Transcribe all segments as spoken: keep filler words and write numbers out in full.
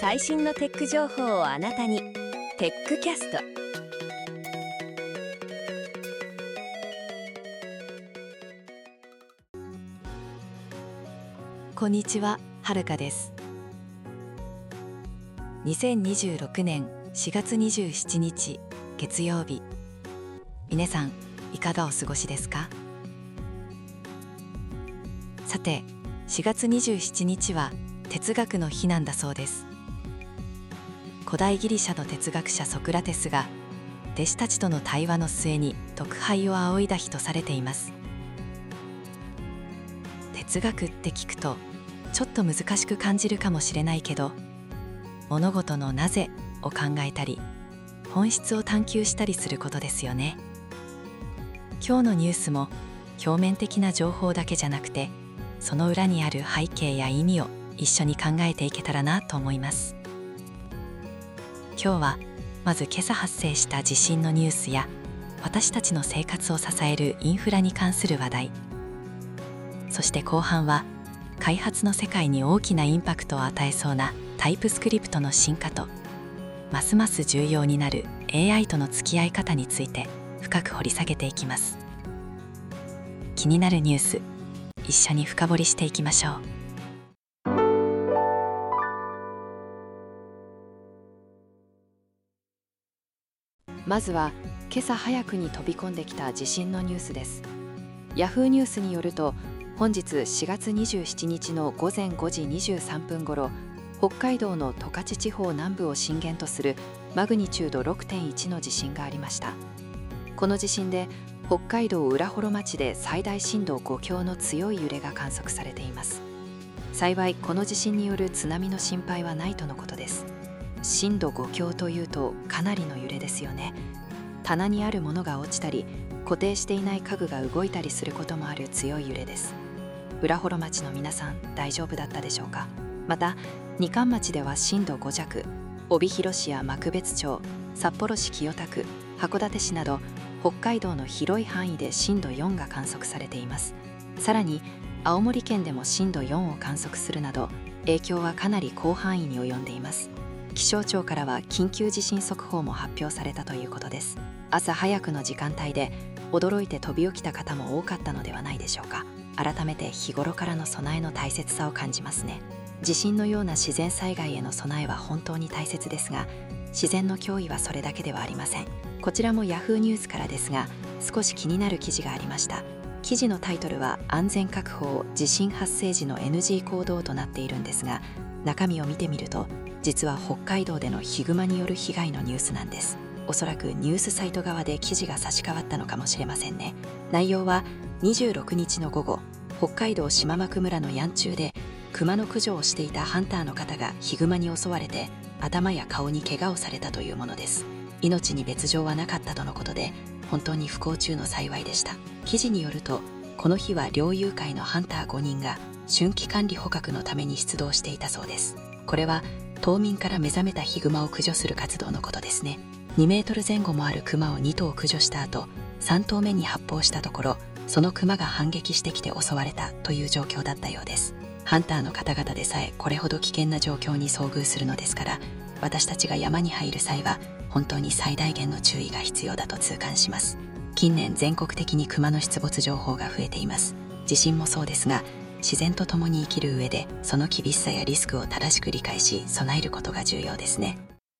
最新のテック情報をあなたに。テックキャスト。 こんにちは、はるかです。にせんにじゅうろくねんしがつにじゅうしちにち月曜日。皆さん、いかがお過ごしですか？さて、しがつにじゅうしちにちは哲学の日なんだそうです。古代ギリシャの哲学者ソクラテスが弟子たちとの対話の末に徳杯を仰いだ日とされています。哲学って聞くとちょっと難しく感じるかもしれないけど、物事のなぜを考えたり本質を探求したりすることですよね。今日のニュースも表面的な情報だけじゃなくて、その裏にある背景や意味を一緒に考えていけたらなと思います。今日はまず今朝発生した地震のニュースや私たちの生活を支えるインフラに関する話題、そして後半は開発の世界に大きなインパクトを与えそうなタイプスクリプトの進化と、ますます重要になる エーアイ との付き合い方について深く掘り下げていきます。気になるニュース、一緒に深掘りしていきましょう。まずは今朝早くに飛び込んできた地震のニュースです。ヤフーニュースによると、本日しがつにじゅうしちにちのごぜんごじにじゅうさんぷんごろ、北海道の十勝地方南部を震源とするマグニチュード ろくてんいち の地震がありました。この地震で北海道浦幌町で最大震度ごきょうの強い揺れが観測されています。幸いこの地震による津波の心配はないとのことです。震度ごきょうというとかなりの揺れですよね。棚にあるものが落ちたり、固定していない家具が動いたりすることもある強い揺れです。浦幌町の皆さん、大丈夫だったでしょうか？また二冠町では震度ごじゃく、帯広市や幕別町、札幌市清田区、函館市など北海道の広い範囲で震度よんが観測されています。さらに青森県でも震度よんを観測するなど、影響はかなり広範囲に及んでいます。気象庁からは緊急地震速報も発表されたということです。朝早くの時間帯で驚いて飛び起きた方も多かったのではないでしょうか。改めて日頃からの備えの大切さを感じますね。地震のような自然災害への備えは本当に大切ですが、自然の脅威はそれだけではありません。こちらもヤフーニュースからですが、少し気になる記事がありました。記事のタイトルは安全確保地震発生時の エヌジー 行動となっているんですが、中身を見てみると実は北海道でのヒグマによる被害のニュースなんです。おそらくニュースサイト側で記事が差し替わったのかもしれませんね。内容はにじゅうろくにちの午後、北海道島幕村の山中でクマの駆除をしていたハンターの方がヒグマに襲われて頭や顔に怪我をされたというものです。命に別状はなかったとのことで、本当に不幸中の幸いでした。記事によると、この日は猟友会のハンターごにんが春季管理捕獲のために出動していたそうです。これは冬眠から目覚めたヒグマを駆除する活動のことですね。にメートルぜん後もあるクマをにとう駆除した後、さんとうめに発砲したところ、そのクマが反撃してきて襲われたという状況だったようです。ハンターの方々でさえこれほど危険な状況に遭遇するのですから、私たちが山に入る際は本当に最大限の注意が必要だと痛感します。近年全国的にクマの出没情報が増えています。地震もそうですが、自然と共に生きる上でその厳しさやリスクを正しく理解し備えることが重要ですね。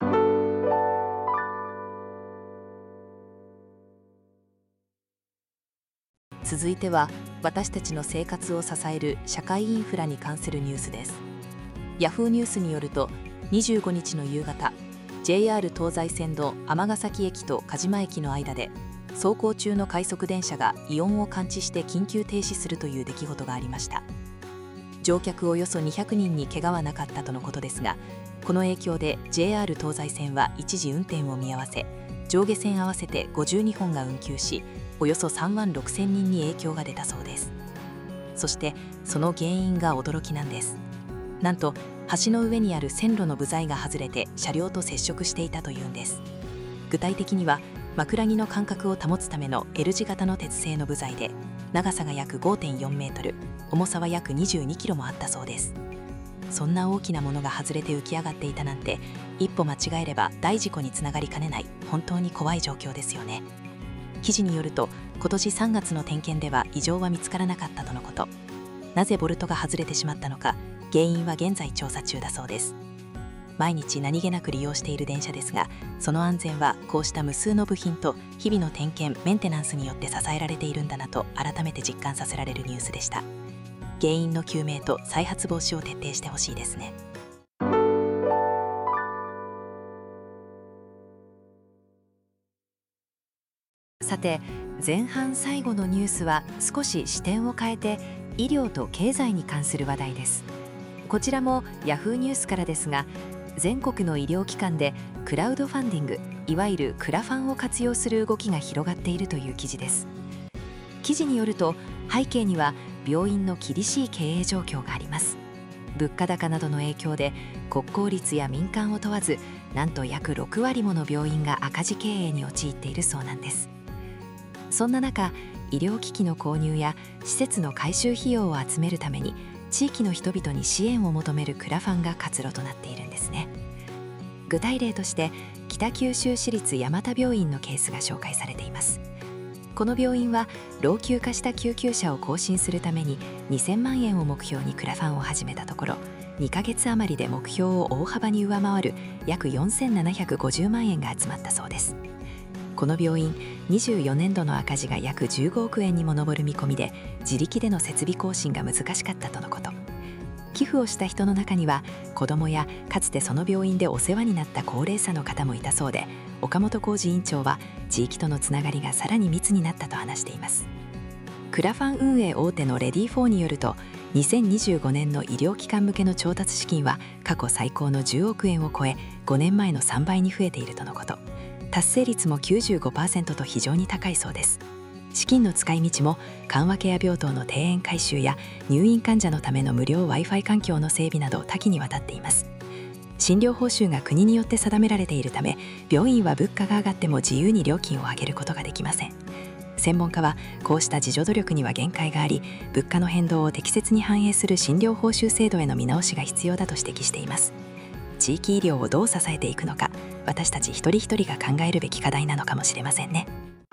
続いては私たちの生活を支える社会インフラに関するニュースです。ヤフーニュースによると、にじゅうごにちの夕方、 ジェイアール 東西線の尼崎駅と鹿島駅の間で走行中の快速電車が異音を感知して緊急停止するという出来事がありました。乗客およそにひゃくにんに怪我はなかったとのことですが、この影響で ジェイアール 東西線は一時運転を見合わせ、上下線合わせてごじゅうにほんが運休し、およそさんまんろくせんにんに影響が出たそうです。そしてその原因が驚きなんです。なんと橋の上にある線路の部材が外れて車両と接触していたというんです。具体的には枕木の間隔を保つための L 字型の鉄製の部材で、長さが約 ごてんよんメートル、重さは約にじゅうにキロもあったそうです。 そんな大きなものが外れて浮き上がっていたなんて、一歩間違えれば大事故につながりかねない、本当に怖い状況ですよね。記事によると、今年さんがつの点検では異常は見つからなかったとのこと。なぜボルトが外れてしまったのか、原因は現在調査中だそうです。毎日何気なく利用している電車ですが、その安全はこうした無数の部品と日々の点検・メンテナンスによって支えられているんだなと改めて実感させられるニュースでした。原因の究明と再発防止を徹底してほしいですね。 さて、前半最後のニュースは少し視点を変えて医療と経済に関する話題です。こちらもヤフーニュースからですが、全国の医療機関でクラウドファンディング、いわゆるクラファンを活用する動きが広がっているという記事です。記事によると、背景には病院の厳しい経営状況があります。物価高などの影響で国公立や民間を問わず、なんと約ろくわりもの病院が赤字経営に陥っているそうなんです。そんな中、医療機器の購入や施設の改修費用を集めるために地域の人々に支援を求めるクラファンが活路となっているんですね。具体例として北九州市立山田病院のケースが紹介されています。この病院は老朽化した救急車を更新するためににせんまんえんを目標にクラファンを始めたところ、にかげつ余りで目標を大幅に上回る約よんせんななひゃくごじゅうまんえんが集まったそうです。この病院、にじゅうよねんどの赤字が約じゅうごおくえんにも上る見込みで、自力での設備更新が難しかったとのこと。寄付をした人の中には子どもやかつてその病院でお世話になった高齢者の方もいたそうで、岡本浩二院長は地域とのつながりがさらに密になったと話しています。クラファン運営大手のレディーフォーによると、にせんにじゅうごねんの医療機関向けの調達資金は過去最高のじゅうおくえんを超え、ごねんまえのさんばいに増えているとのこと。達成率も きゅうじゅうごパーセント と非常に高いそうです。資金の使い道も緩和ケア病棟の庭園改修や入院患者のための無料 Wi-Fi 環境の整備など多岐にわたっています。診療報酬が国によって定められているため、病院は物価が上がっても自由に料金を上げることができません。専門家はこうした自助努力には限界があり、物価の変動を適切に反映する診療報酬制度への見直しが必要だと指摘しています。地域医療をどう支えていくのか、私たち一人一人が考えるべき課題なのかもしれませんね。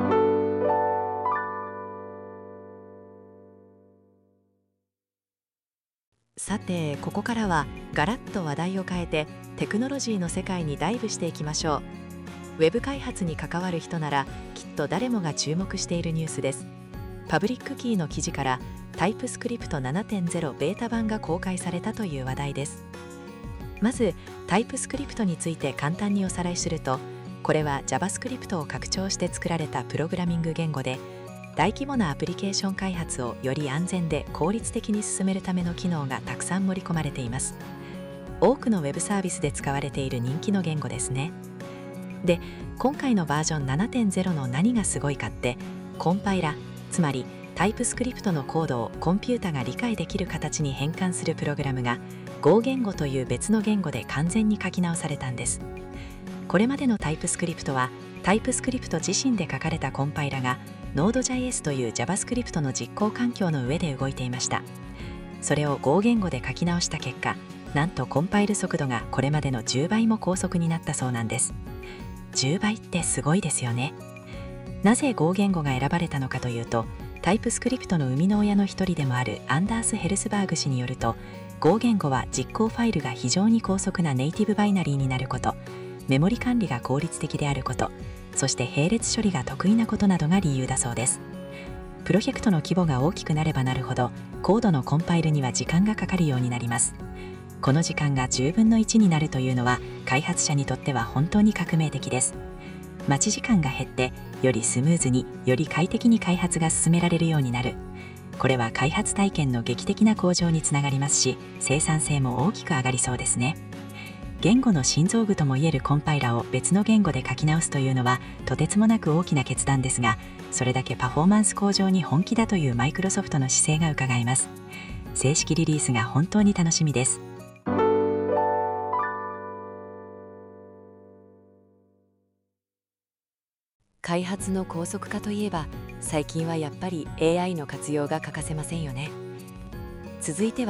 さて、ここからはガラッと話題を変えてテクノロジーの世界にダイブしていきましょう。ウェブ開発に関わる人ならきっと誰もが注目しているニュースです。パブリックキーの記事からタイプスクリプト ななてんゼロ ベータ版が公開されたという話題です。まずタイプスクリプトについて簡単におさらいすると、これは JavaScript を拡張して作られたプログラミング言語で、大規模なアプリケーション開発をより安全で効率的に進めるための機能がたくさん盛り込まれています。多くのウェブサービスで使われている人気の言語ですね。で、今回のバージョン ななてんゼロ の何がすごいかって、コンパイラ、つまりタイプスクリプトのコードをコンピュータが理解できる形に変換するプログラムが Go 言語という別の言語で完全に書き直されたんです。これまでのタイプスクリプトはタイプスクリプト自身で書かれたコンパイラが ノードジェイエス という JavaScript の実行環境の上で動いていました。それを Go 言語で書き直した結果、なんとコンパイル速度がこれまでのじゅうばいも高速になったそうなんです。じゅうばいってすごいですよね。なぜ Go 言語が選ばれたのかというと、タイプスクリプトの生みの親の一人でもあるアンダース・ヘルスバーグ氏によると、Go 言語は実行ファイルが非常に高速なネイティブバイナリーになること、メモリ管理が効率的であること、そして並列処理が得意なことなどが理由だそうです。プロジェクトの規模が大きくなればなるほど、コードのコンパイルには時間がかかるようになります。この時間がじゅうぶんのいちになるというのは、開発者にとっては本当に革命的です。待ち時間が減って、よりスムーズに、より快適に開発が進められるようになる。これは開発体験の劇的な向上につながりますし、生産性も大きく上がりそうですね。言語の心臓部ともいえるコンパイラを別の言語で書き直すというのはとてつもなく大きな決断ですが、それだけパフォーマンス向上に本気だというマイクロソフトの姿勢がうかがえます。正式リリースが本当に楽しみです。 開発の高速化といえば、最近はやっぱり エーアイ の活用が欠かせませんよね。続いては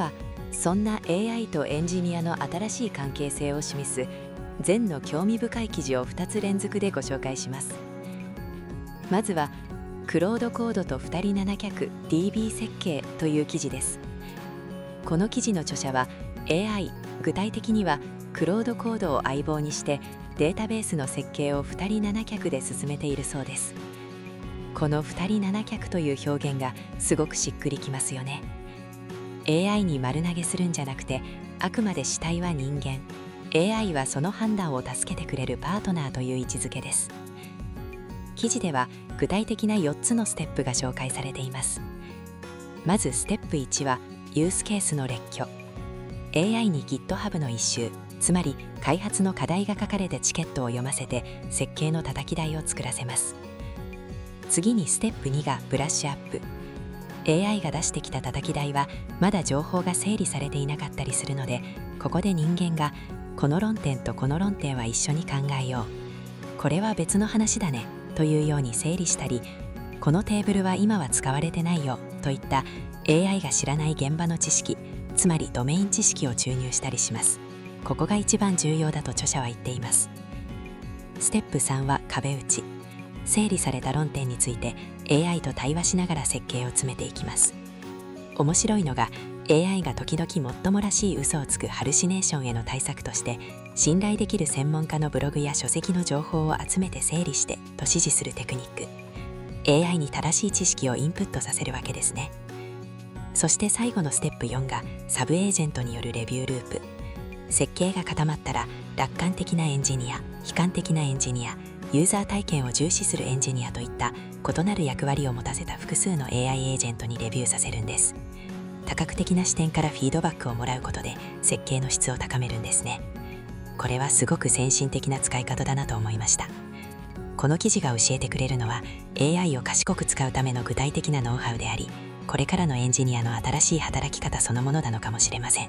そんな エーアイ とエンジニアの新しい関係性を示す前の興味深い記事をふたつ連続でご紹介します。まずはクロードコードとふたりなな脚 ディービー 設計という記事です。この記事の著者は エーアイ、具体的にはクロードコードを相棒にしてデータベースの設計をふたりなな脚で進めているそうです。このふたりなな脚という表現がすごくしっくりきますよね。エーアイ に丸投げするんじゃなくて、あくまで主体は人間、エーアイ はその判断を助けてくれるパートナーという位置づけです。記事では具体的なよっつのステップが紹介されています。まずステップいちはユースケースの列挙。 エーアイ に GitHub の一周、つまり開発の課題が書かれたチケットを読ませて設計の叩き台を作らせます。次にステップにがブラッシュアップ。 エーアイ が出してきた叩き台はまだ情報が整理されていなかったりするので、ここで人間がこの論点とこの論点は一緒に考えよう、これは別の話だねというように整理したり、このテーブルは今は使われてないよといった エーアイ が知らない現場の知識、つまりドメイン知識を注入したりします。ここが一番重要だと著者は言っています。ステップさんは壁打ち。整理された論点について エーアイ と対話しながら設計を詰めていきます。面白いのが エーアイ が時々もっともらしい嘘をつくハルシネーションへの対策として、信頼できる専門家のブログや書籍の情報を集めて整理してと指示するテクニック。 エーアイ に正しい知識をインプットさせるわけですね。そして最後のステップよんがサブエージェントによるレビューループ。設計が固まったら楽観的なエンジニア、悲観的なエンジニア、ユーザー体験を重視するエンジニアといった異なる役割を持たせた複数の エーアイ エージェントにレビューさせるんです。多角的な視点からフィードバックをもらうことで設計の質を高めるんですね。これはすごく先進的な使い方だなと思いました。この記事が教えてくれるのは エーアイ を賢く使うための具体的なノウハウであり、これからのエンジニアの新しい働き方そのものなのかもしれません。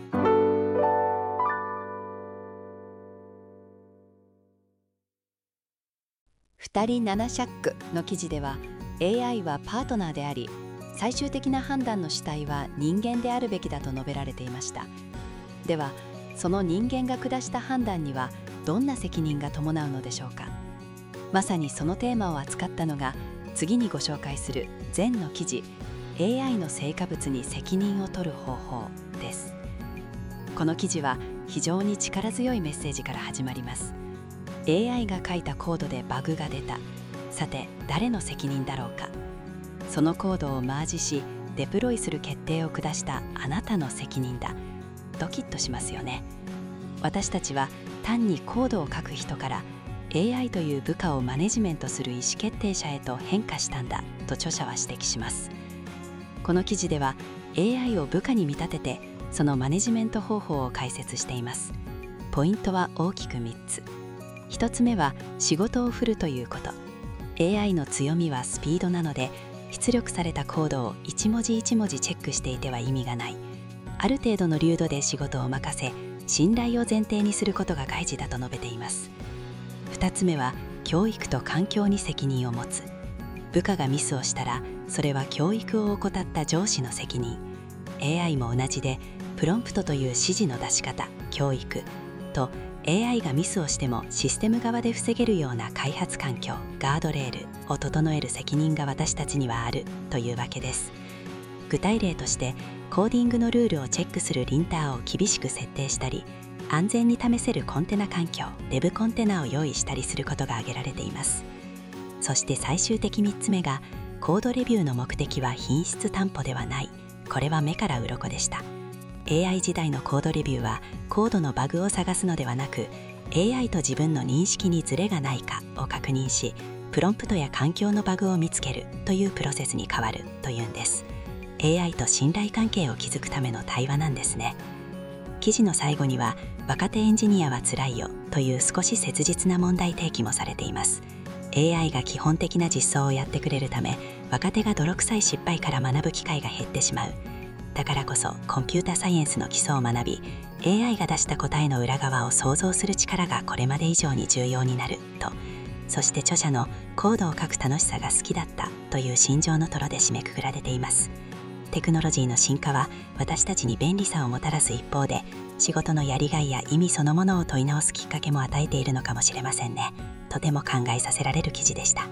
ふたりなな脚の記事では エーアイ はパートナーであり、最終的な判断の主体は人間であるべきだと述べられていました。ではその人間が下した判断にはどんな責任が伴うのでしょうか。まさにそのテーマを扱ったのが次にご紹介する前の記事 エーアイ の成果物に責任を取る方法です。この記事は非常に力強いメッセージから始まります。エーアイ が書いたコードでバグが出た。さて誰の責任だろうか。そのコードをマージしデプロイする決定を下したあなたの責任だ。ドキッとしますよね。私たちは単にコードを書く人から エーアイ という部下をマネジメントする意思決定者へと変化したんだと著者は指摘します。この記事では エーアイ を部下に見立ててそのマネジメント方法を解説しています。ポイントは大きくみっつ。ひとつめは仕事を振るということ。 エーアイ の強みはスピードなので、出力されたコードを一文字一文字チェックしていては意味がない。ある程度の流度で仕事を任せ、信頼を前提にすることが大事だと述べています。ふたつめは教育と環境に責任を持つ。部下がミスをしたらそれは教育を怠った上司の責任。 エーアイ も同じで、プロンプトという指示の出し方、教育とエーアイ がミスをしてもシステム側で防げるような開発環境、ガードレールを整える責任が私たちにはあるというわけです。具体例として、コーディングのルールをチェックするリンターを厳しく設定したり、安全に試せるコンテナ環境、デブコンテナを用意したりすることが挙げられています。そして最終的みっつめが、コードレビューの目的は品質担保ではない。これは目から鱗でした。エーアイ 時代のコードレビューはコードのバグを探すのではなく、 エーアイ と自分の認識にズレがないかを確認し、プロンプトや環境のバグを見つけるというプロセスに変わるというんです。 エーアイ と信頼関係を築くための対話なんですね。記事の最後には、若手エンジニアはつらいよという少し切実な問題提起もされています。 エーアイ が基本的な実装をやってくれるため、若手が泥臭い失敗から学ぶ機会が減ってしまう。だからこそコンピューターサイエンスの基礎を学び、 エーアイ が出した答えの裏側を想像する力がこれまで以上に重要になると、そして著者のコードを書く楽しさが好きだったという心情のトロで締めくくられています。 テクノロジーの進化は私たちに便利さをもたらす一方で、仕事のやりがいや意味そのものを問い直すきっかけも与えているのかもしれませんね。とても考えさせられる記事でした。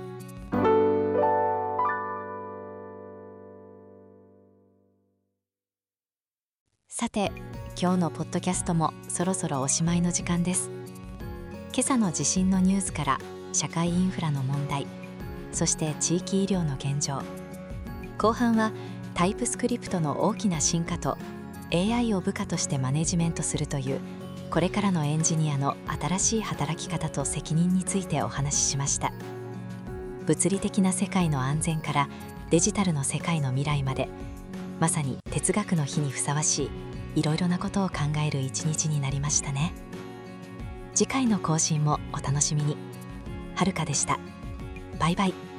さて、今日のポッドキャストもそろそろおしまいの時間です。今朝の地震のニュースから社会インフラの問題、そして地域医療の現状、後半はタイプスクリプトの大きな進化と エーアイ を部下としてマネジメントするというこれからのエンジニアの新しい働き方と責任についてお話ししました。物理的な世界の安全からデジタルの世界の未来まで、まさに哲学の日にふさわしいいろいろなことを考える一日になりましたね。次回の更新もお楽しみに。はるかでした。バイバイ。